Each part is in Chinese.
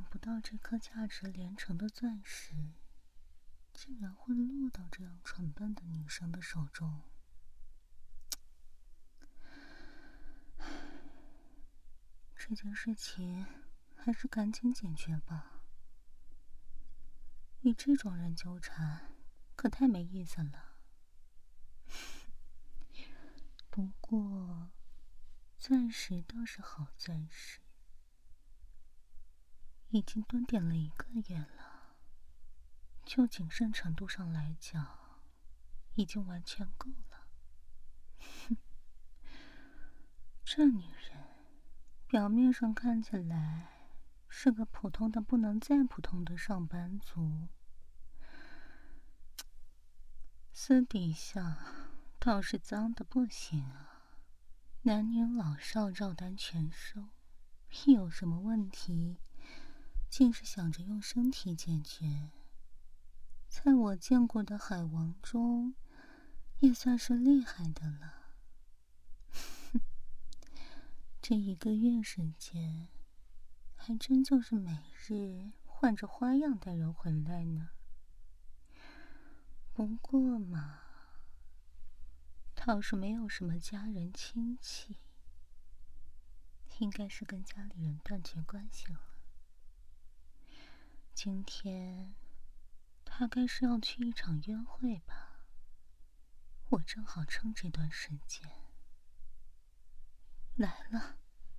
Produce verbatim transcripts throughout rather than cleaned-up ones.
不到这颗价值连城的钻石竟然会落到这样蠢笨的女生的手中。这件事情还是赶紧解决吧，与这种人纠缠可太没意思了。不过钻石倒是好钻石，已经蹲点了一个月了，就谨慎程度上来讲已经完全够了。哼，这女人表面上看起来是个普通的不能再普通的上班族，私底下倒是脏的不行啊，男女老少照单全收，一有什么问题竟是想着用身体解决，在我见过的海王中也算是厉害的了。这一个月时间还真就是每日换着花样带人回来呢。不过嘛，倒是没有什么家人亲戚，应该是跟家里人断绝关系了。今天大概是要去一场约会吧，我正好趁这段时间来了。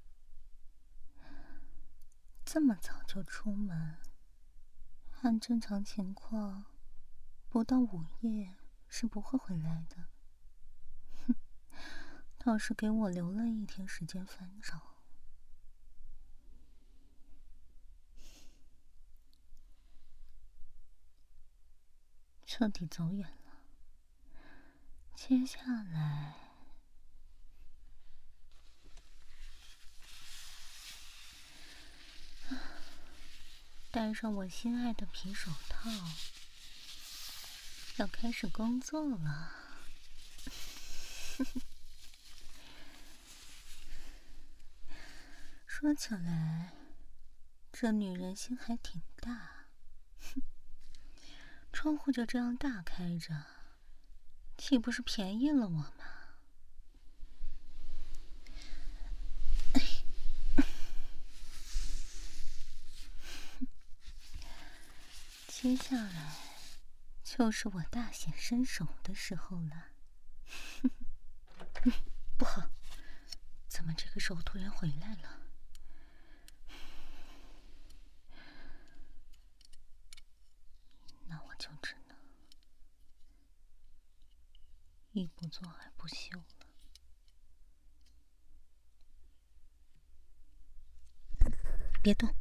这么早就出门，按正常情况不到午夜是不会回来的。哼，倒是给我留了一天时间翻找。彻底走远了。接下来戴上我心爱的皮手套，要开始工作了。说起来，这女人心还挺大。窗户就这样大开着，岂不是便宜了我吗？接下来就是我大显身手的时候了。不好，怎么这个时候突然回来了？那我就只能一不做二不休了。别动！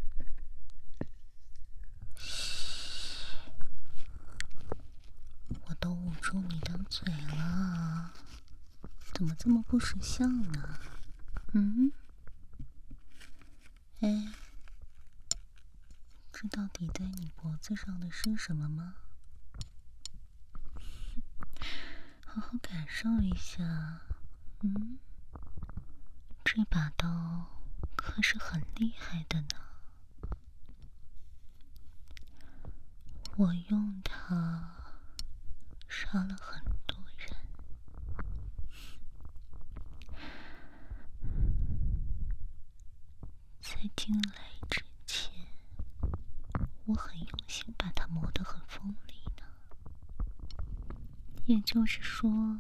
我都捂住你的嘴了，怎么这么不识相呢？嗯？哎，知道抵在你脖子上的是什么吗？好好感受一下。嗯，这把刀可是很厉害的呢。我用它杀了很多人。在进来之前，我很用心把它磨得很锋利呢。也就是说，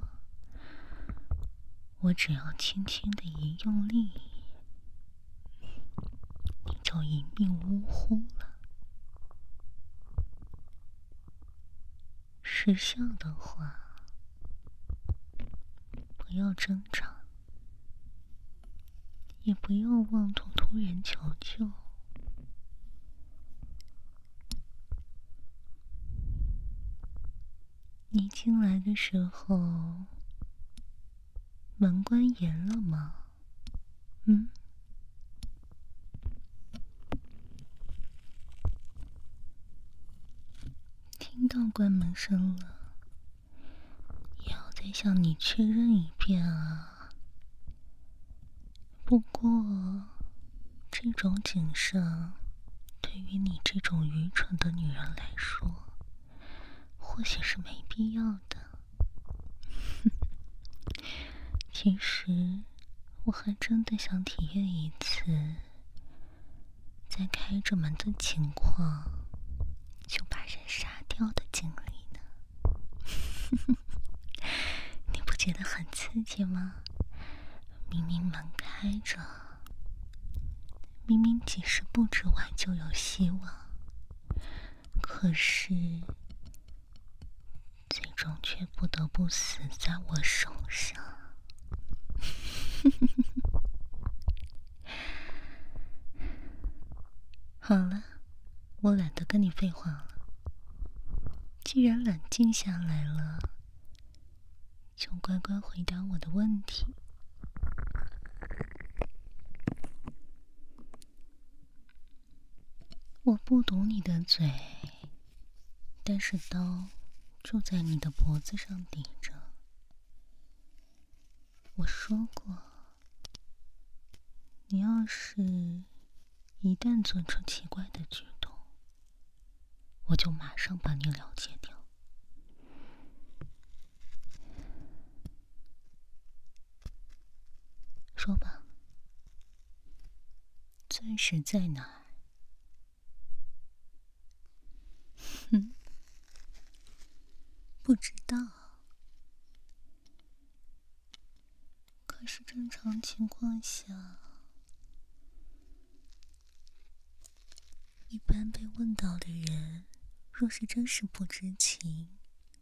我只要轻轻的一用力，你就一命呜呼了。识相的话，不要挣扎，也不要妄图突然求救。你进来的时候，门关严了吗？嗯？听到关门声了，也要再向你确认一遍啊。不过，这种谨慎对对于你这种愚蠢的女人来说，或许是没必要的。其实，我还真的想体验一次，在开着门的情况就把人杀掉的经历呢。你不觉得很刺激吗？明明门开着，明明几十步之外就有希望，可是最终却不得不死在我手上。好了，我懒得跟你废话了。既然冷静下来了，就乖乖回答我的问题。我不堵你的嘴，但是刀就在你的脖子上抵着。我说过，你要是一旦做出奇怪的举动，我就马上把你了结掉。说吧，钻石在哪儿？哼，不知道。可是正常情况下，一般被问到的人，若是真是不知情，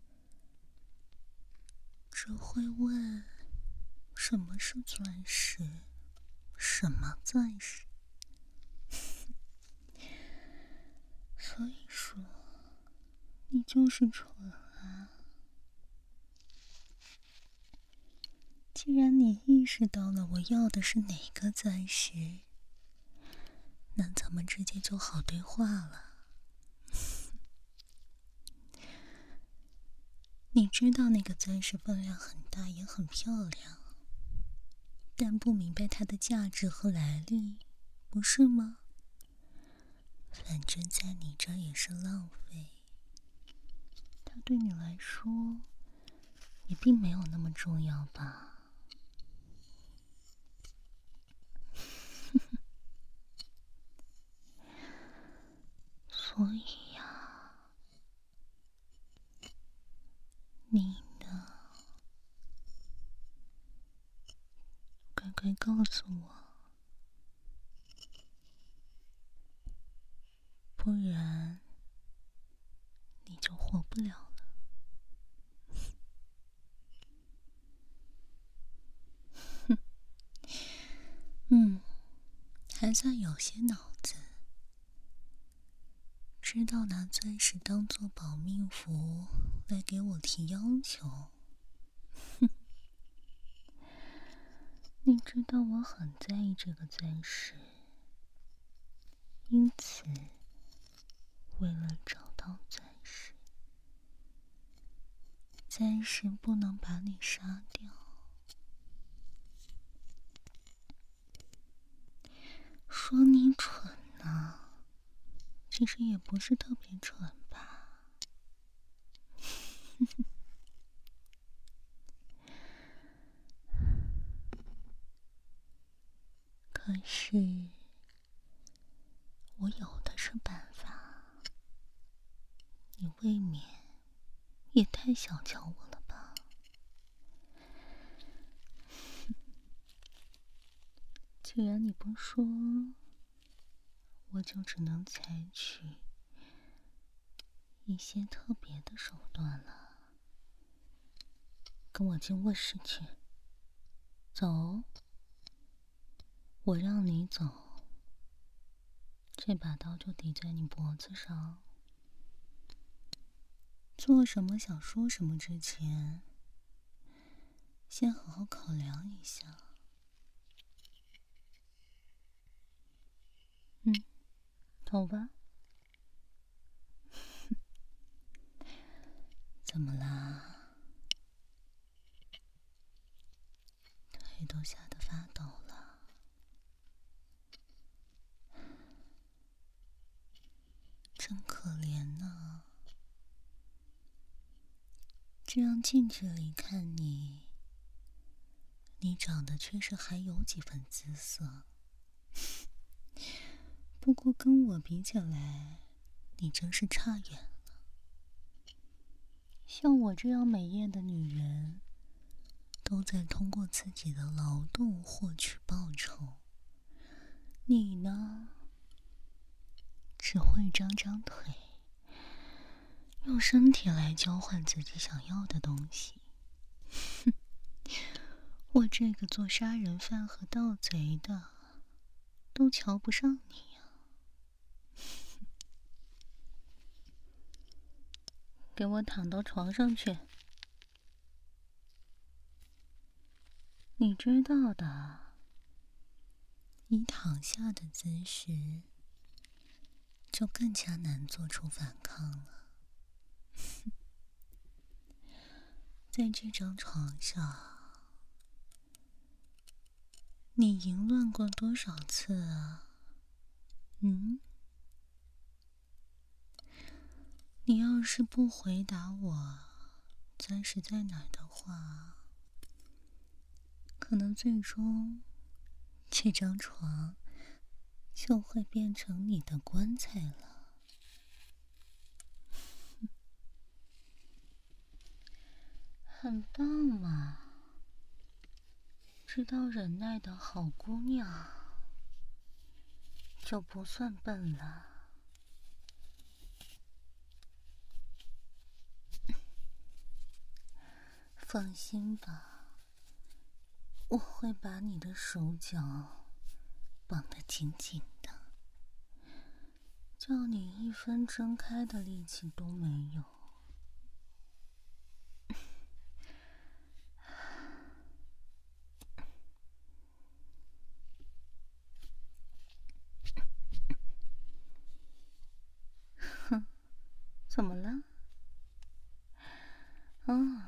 只会问什么是钻石，什么钻石。所以说，你就是蠢啊！既然你意识到了我要的是哪个钻石，那咱们直接就好对话了。你知道那个钻石分量很大，也很漂亮，但不明白它的价值和来历，不是吗？反正在你这也是浪费，它对你来说也并没有那么重要吧？所以呀，你呢？乖乖告诉我，不然你就活不了了。嗯，还算有些脑子，知道拿钻石当做保命符来给我提要求。哼，你知道我很在意这个钻石，因此为了找到钻石，暂时不能把你杀掉。说你蠢呢，其实也不是特别蠢吧。可是我有的是办法，你未免也太小瞧我了吧。既然你不说，我就只能采取一些特别的手段了。跟我进卧室去。走，我让你走，这把刀就抵在你脖子上。做什么想说什么之前，先好好考量一下。嗯，走吧。怎么啦？腿都吓得发抖了。 真可怜呐、这样近距离看你，你长得确实还有几分姿色。不过跟我比起来，你真是差远了。像我这样美艳的女人，都在通过自己的劳动获取报酬。你呢，只会张张腿，用身体来交换自己想要的东西。哼，我这个做杀人犯和盗贼的，都瞧不上你呀、给我躺到床上去。你知道的，你躺下的姿势，就更加难做出反抗了。在这张床上，你淫乱过多少次啊？嗯？你要是不回答我钻石在哪儿的话，可能最终这张床就会变成你的棺材了。很棒嘛，知道忍耐的好姑娘就不算笨了。放心吧，我会把你的手脚绑得紧紧的，叫你一分睁开的力气都没有。哼，怎么了？啊，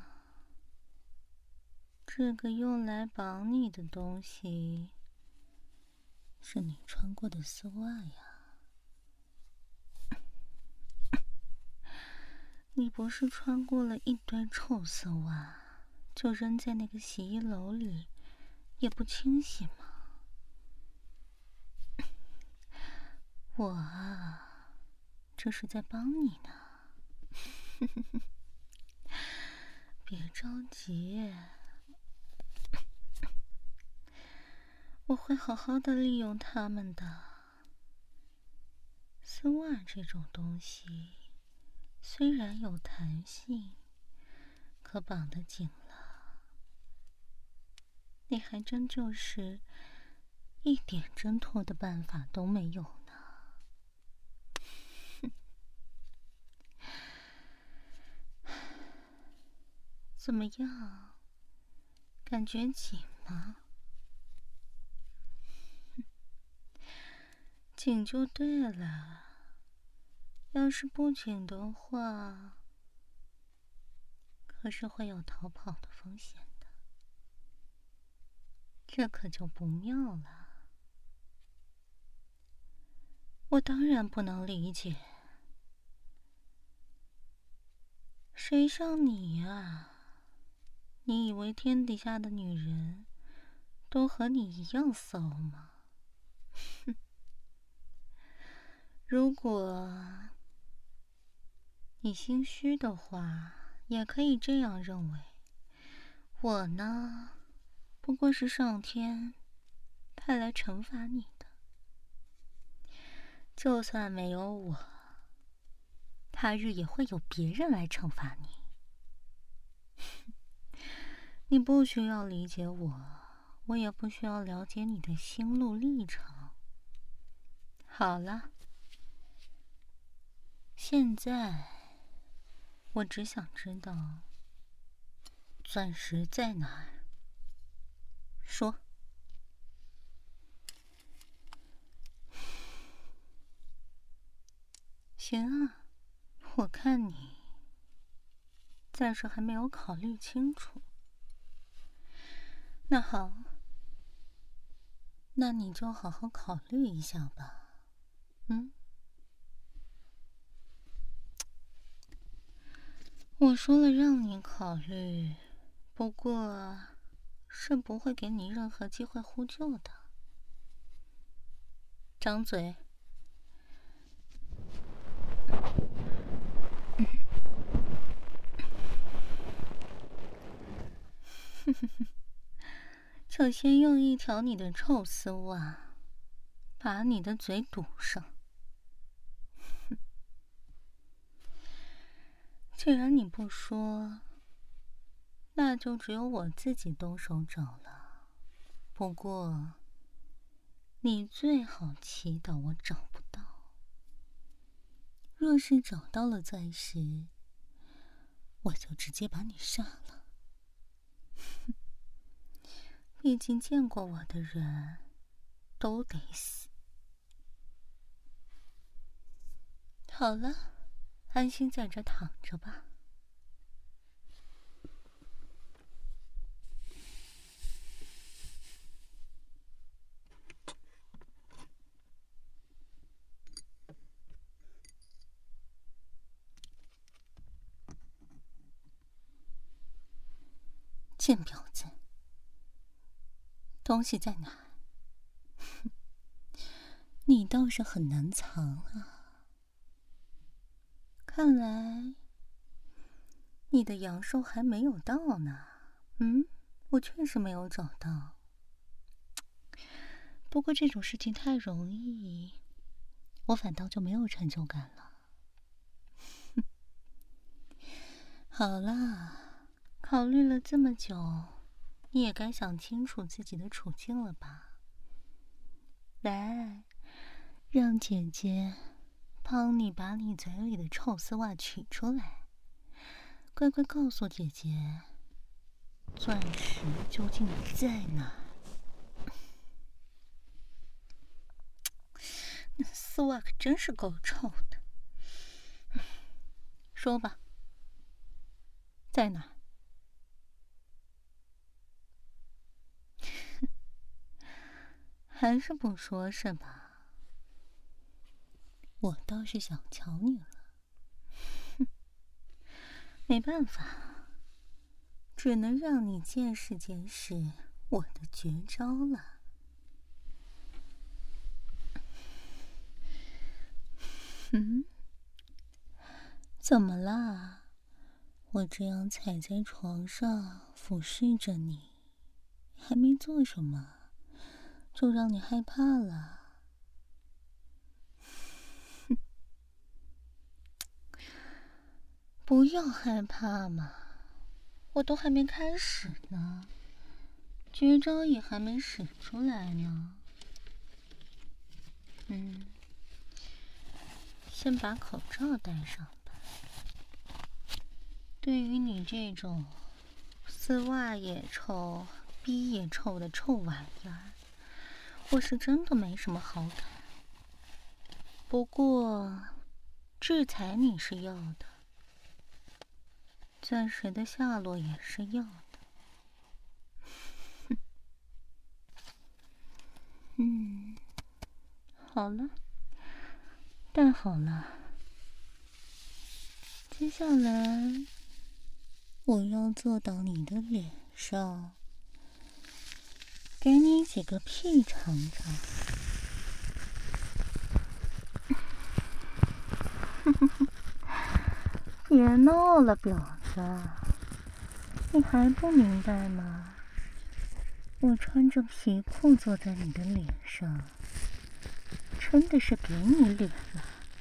这个用来绑你的东西，是你穿过的丝袜呀。你不是穿过了一堆臭丝袜，就扔在那个洗衣篓里，也不清洗吗？我啊，这是在帮你呢。别着急，我会好好的利用它们的。丝袜这种东西，虽然有弹性，可绑得紧了，你还真就是一点挣脱的办法都没有呢。怎么样？感觉紧吗？紧就对了。要是不紧的话，可是会有逃跑的风险的，这可就不妙了。我当然不能理解，谁像你呀？你以为天底下的女人都和你一样骚吗？哼！如果你心虚的话，也可以这样认为。我呢，不过是上天派来惩罚你的。就算没有我，他日也会有别人来惩罚你。你不需要理解我，我也不需要了解你的心路历程。好了，现在我只想知道钻石在哪儿。说。行啊，我看你暂时还没有考虑清楚。那好，那你就好好考虑一下吧。嗯。 我说了让你考虑，不过是不会给你任何机会呼救的。张嘴。就先用一条你的臭丝袜把你的嘴堵上。既然你不说，那就只有我自己动手找了。不过你最好祈祷我找不到，若是找到了钻石，我就直接把你杀了。毕竟见过我的人都得死。好了，安心在这躺着吧。贱婊子，东西在哪？你倒是很难藏啊！看来你的阳寿还没有到呢。嗯，我确实没有找到。不过这种事情太容易，我反倒就没有成就感了。好啦，考虑了这么久，你也该想清楚自己的处境了吧？来，让姐姐帮你把你嘴里的臭丝袜取出来，乖乖告诉姐姐，钻石究竟在哪？那丝袜可真是够臭的。说吧，在哪？还是不说是吧？我倒是想瞧你了。哼，没办法，只能让你见识见识我的绝招了。嗯，怎么啦？我这样踩在床上俯视着你，还没做什么，就让你害怕了。不要害怕嘛，我都还没开始呢，绝招也还没使出来呢。嗯，先把口罩戴上吧。对于你这种丝袜也臭、逼也臭的臭玩意儿，我是真的没什么好感。不过，制裁你是要的，钻石的下落也是要的。嗯，好了，戴好了。接下来，我要坐到你的脸上，给你几个屁尝尝。别闹了，婊子，你还不明白吗？我穿着皮裤坐在你的脸上，真的是给你脸了。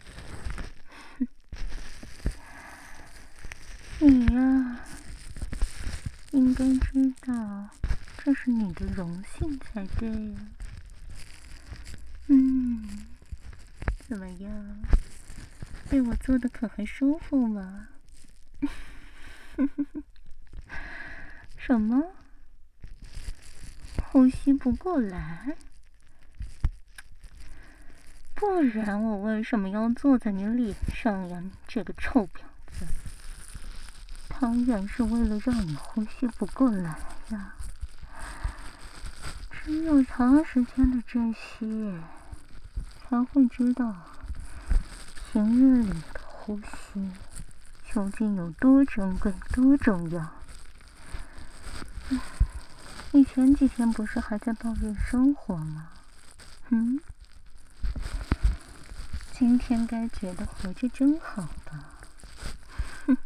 你呀，应该知道这是你的荣幸才对呀。嗯，怎么样？被我做的可还舒服吗？什么？呼吸不过来？不然我为什么要坐在你脸上呀？你这个臭婊子！当然是为了让你呼吸不过来呀。只有长时间的珍惜，才会知道平日里的呼吸究竟有多珍贵、多重要？嗯，你前几天不是还在抱怨生活吗？嗯，今天该觉得活着真好吧？哼，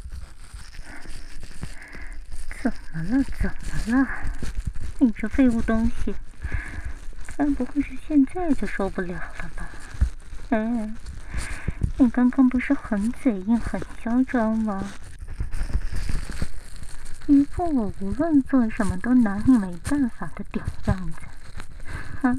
怎么了？怎么了？你这废物东西，该不会是现在就受不了了吧？哎，你刚刚不是很嘴硬、很嚣张吗？一副我无论做什么都拿你没办法的屌样子，啊！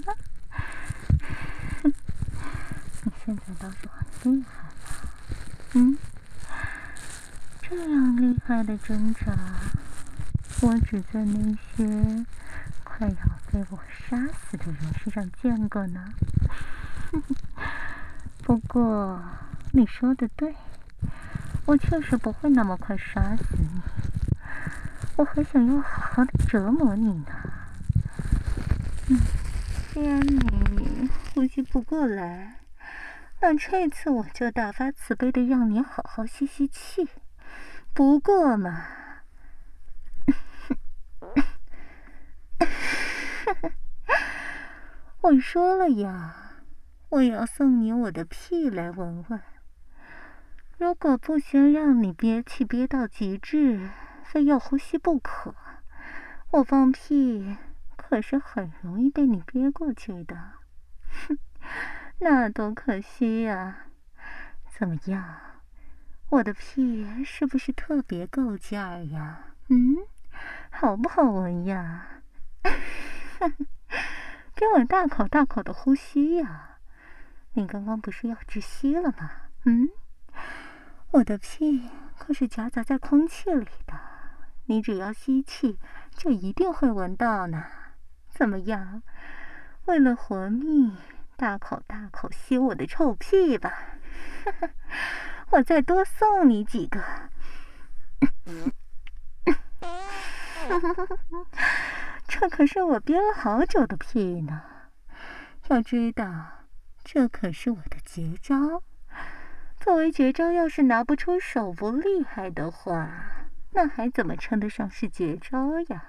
你现在倒是很厉害了，嗯，这样厉害的挣扎，我只在那些快要被我杀死的人身上见过呢。不过你说的对，我确实不会那么快杀死你，我还想要好好的折磨你呢。嗯，既然你呼吸不过来，那这次我就大发慈悲的让你好好吸吸气。不过嘛，我说了呀，我要送你我的屁来闻闻。如果不先让你憋气憋到极致，非要呼吸不可，我放屁可是很容易被你憋过去的。哼，那多可惜呀！怎么样，我的屁是不是特别够劲儿呀？嗯，好不好闻呀？给我大口大口的呼吸呀！你刚刚不是要窒息了吗？嗯，我的屁可是夹杂在空气里的，你只要吸气，就一定会闻到呢。怎么样？为了活命，大口大口吸我的臭屁吧！我再多送你几个。这可是我憋了好久的屁呢，要知道，这可是我的绝招。作为绝招，要是拿不出手不厉害的话，那还怎么称得上是绝招呀？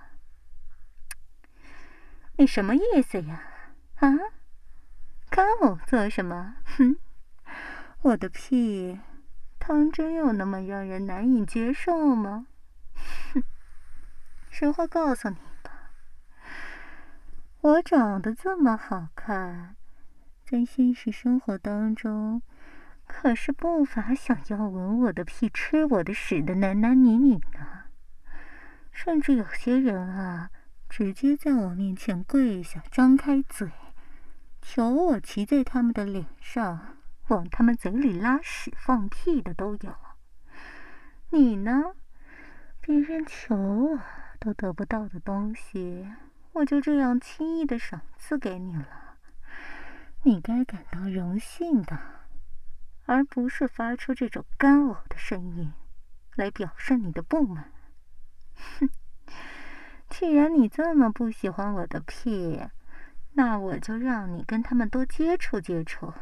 你什么意思呀？啊？看我做什么？哼！我的屁，汤真有那么让人难以接受吗？哼！实话告诉你吧，我长得这么好看，在现实生活当中，可是不乏想要闻我的屁、吃我的屎的男男女女呢。甚至有些人啊，直接在我面前跪下，张开嘴，求我骑在他们的脸上，往他们嘴里拉屎放屁的都有。你呢？别人求我都得不到的东西，我就这样轻易的赏赐给你了，你该感到荣幸的，而不是发出这种干呕的声音来表示你的不满。哼，既然你这么不喜欢我的屁，那我就让你跟他们多接触接触。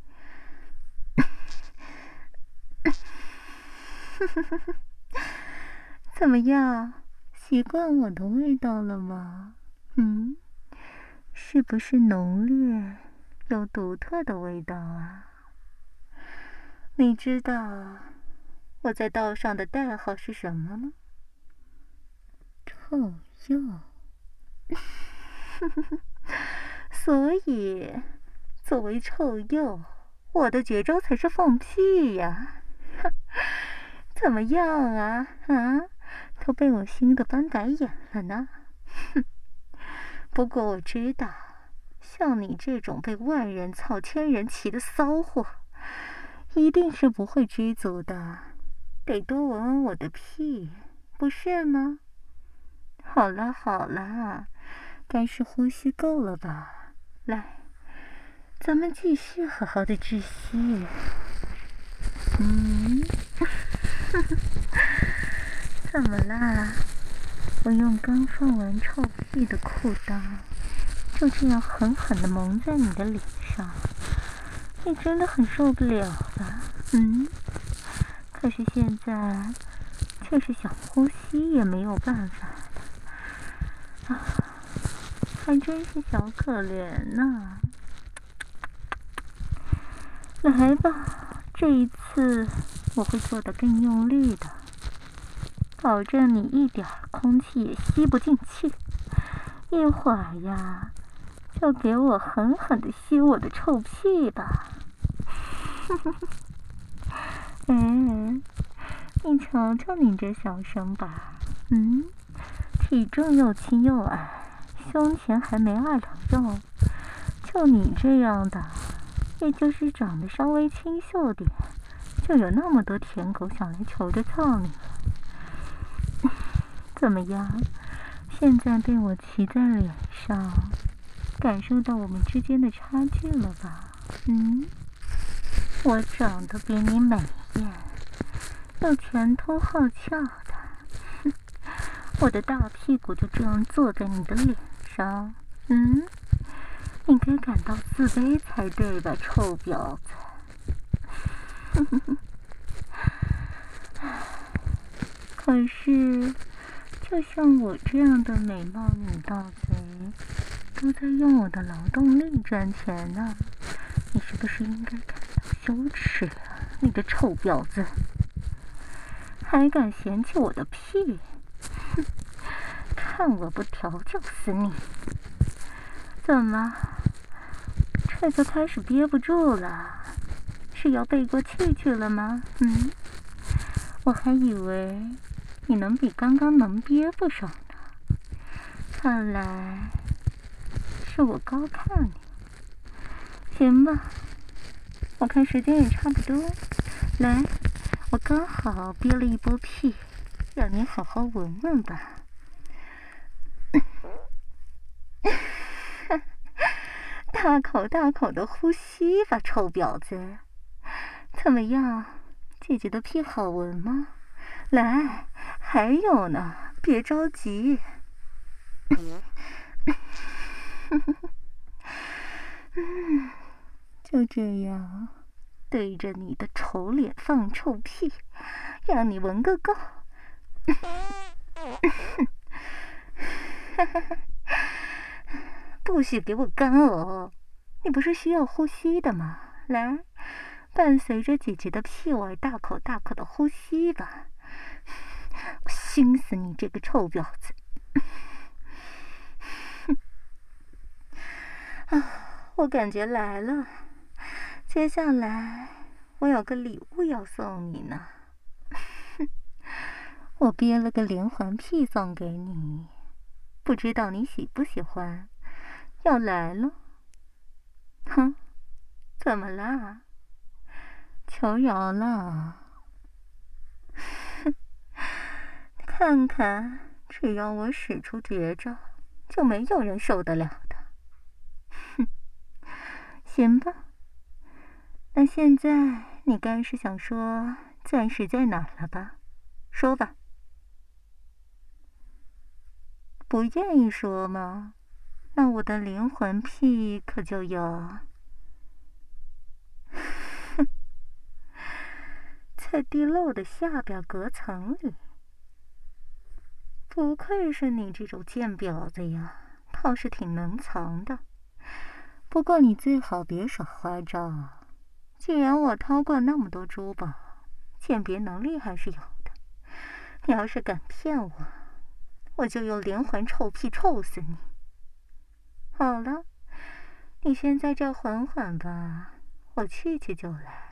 怎么样，习惯我的味道了吗？嗯，是不是浓烈有独特的味道啊？你知道我在道上的代号是什么吗？臭鼬。所以，作为臭鼬，我的绝招才是放屁呀！怎么样啊？啊，都被我熏得翻白眼了呢。哼！不过我知道，像你这种被万人操、千人骑的骚货，一定是不会知足的，得多闻闻我的屁，不是吗？好了好了，该是呼吸够了吧？来，咱们继续好好的窒息。嗯，怎么啦？我用刚放完臭屁的裤裆，就这样狠狠地蒙在你的脸上，你真的很受不了吧？嗯， 可是现在却是想呼吸也没有办法的，啊，还真是小可怜呐。来吧，这一次我会做得更用力的，保证你一点空气也吸不进去。一会儿呀，就给我狠狠地吸我的臭屁吧。嗯，你瞧瞧你这小身板，嗯，体重又轻又矮，胸前还没二两肉，就你这样的，也就是长得稍微清秀点，就有那么多舔狗想来求着操你了。怎么样？现在被我骑在脸上，感受到我们之间的差距了吧？嗯，我长得比你美艳，又前凸后翘的，我的大屁股就这样坐在你的脸上，嗯，你该感到自卑才对吧，臭婊子？可是，就像我这样的美貌女盗贼，都在用我的劳动力赚钱呢，你是不是应该感到羞耻啊？你个臭婊子，还敢嫌弃我的屁？哼，看我不调教死你！怎么，这就开始憋不住了？是要背过气去了吗？嗯，我还以为你能比刚刚能憋不少呢。看来是我高看你。行吧，我看时间也差不多，来，我刚好憋了一波屁，让你好好闻闻吧。大口大口的呼吸吧，臭婊子！怎么样，姐姐的屁好闻吗？来，还有呢，别着急。嗯，就这样，对着你的丑脸放臭屁，让你闻个够。不许给我干呕！你不是需要呼吸的吗？来，伴随着姐姐的屁味，大口大口的呼吸吧！我熏死你这个臭婊子！啊，我感觉来了。接下来我有个礼物要送你呢。我憋了个连环屁送给你，不知道你喜不喜欢？要来了。哼，怎么啦？求饶了。哼，看看，只要我使出绝招，就没有人受得了的。哼，行吧。那现在你该是想说钻石在哪儿了吧？说吧。不愿意说吗？那我的灵魂癖可就有。在地漏的下边隔层里。不愧是你这种贱婊子呀，倒是挺能藏的。不过你最好别耍花招啊！既然我掏过那么多珠宝，鉴别能力还是有的。你要是敢骗我，我就用连环臭屁臭死你！好了，你先在这缓缓吧，我去去就来。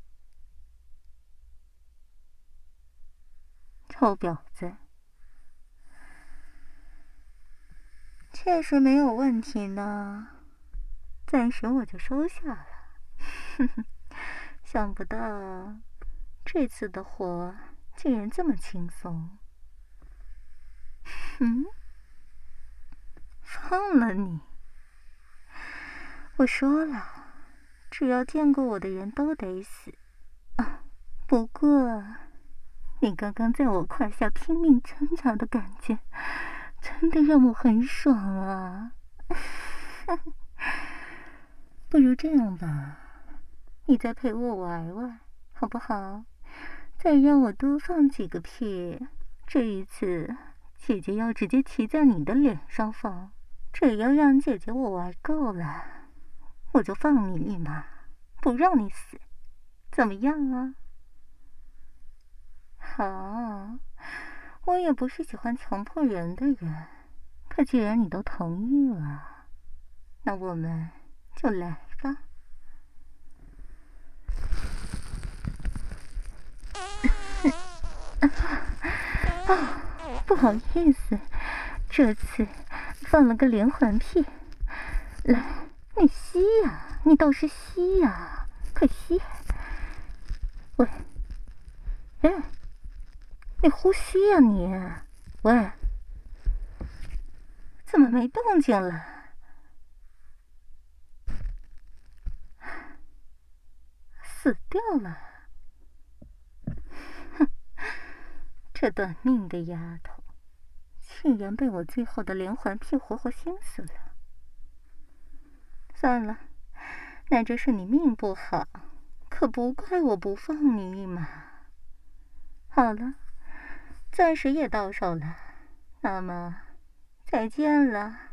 臭婊子，确实没有问题呢，暂时我就收下了。哼哼，想不到这次的活竟然这么轻松。嗯，放了你！我说了，只要见过我的人都得死。啊，不过你刚刚在我胯下拼命挣扎的感觉，真的让我很爽啊！不如这样吧，你再陪我玩玩，好不好？ 再让我多放几个屁，这一次姐姐要直接骑在你的脸上放。只要让姐姐我玩够了，我就放你一马，不让你死，怎么样啊？好，我也不是喜欢强迫人的人，可既然你都同意了，那我们就来吧。啊，不好意思，这次放了个连环屁。来，你吸呀，你倒是吸呀，快吸！喂，哎，你呼吸呀你！喂，怎么没动静了？死掉了！哼，这短命的丫头，竟然被我最后的连环屁活活熏死了。算了，那这是你命不好，可不怪我不放你一马。好了，暂时也到手了，那么再见了。